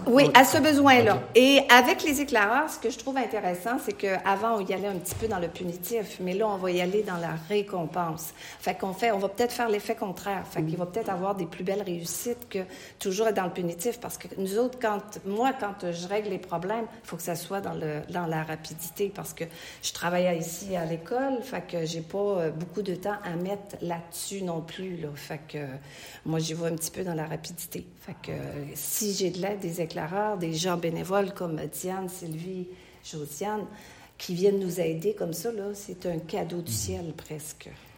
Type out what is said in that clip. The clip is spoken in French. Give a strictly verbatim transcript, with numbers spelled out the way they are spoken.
Oui, Oui. à ce besoin-là. OK. Et avec les éclaireurs, ce que je trouve intéressant, c'est qu'avant, on y allait un petit peu dans le punitif, mais là, on va y aller dans la récompense. Fait qu'on fait, on va peut-être faire l'effet contraire. Fait qu'il va peut-être avoir des plus belles réussites que toujours être dans le punitif, parce que nous autres, quand, moi, quand je règle les problèmes, il faut que ça soit dans le, dans la rapidité, parce que je travaille ici à l'école, fait que j'ai pas euh, beaucoup de temps à mettre là-dessus non plus, là. Fait que euh, moi, j'y vais un petit peu dans la rapidité. Fait que euh, si j'ai de l'aide des éclaireurs, des gens bénévoles comme Diane, Sylvie, Josiane, qui viennent nous aider comme ça, là, c'est un cadeau du ciel presque.